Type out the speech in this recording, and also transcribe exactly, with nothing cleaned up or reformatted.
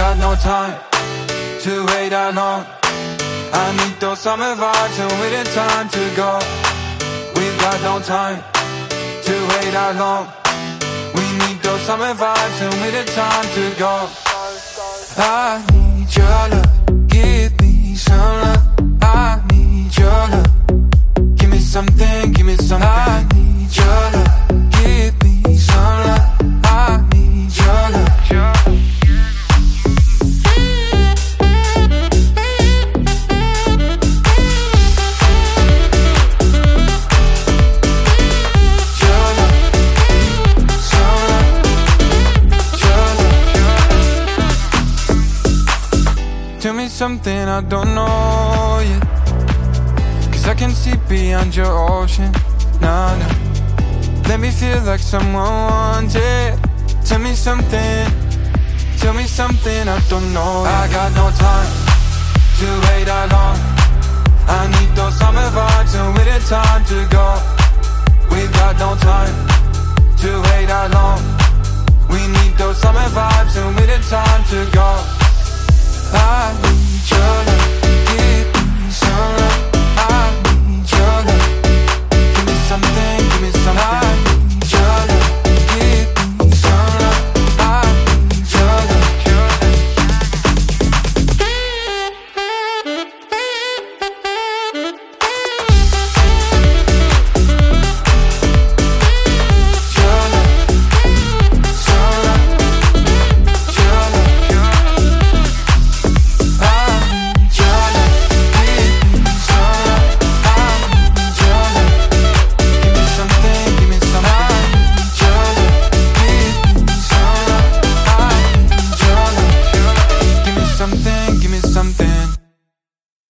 got no time to wait that long. I need those summer vibes and we didn't time to go. We've got no time to wait that long. We need those summer vibes and we didn't time to go. I need your love, give me some love. I need your love, give me something, give me something. I need your love, give me some love. I need your love. Tell me something I don't know yet, 'cause I can see beyond your ocean. Nah, nah. Let me feel like someone wanted. Tell me something, tell me something I don't know yet. I got no time to wait that long. I need those summer vibes and with it time to go. We've got no time to wait that long. We need those summer vibes and with it time to go. I need your love.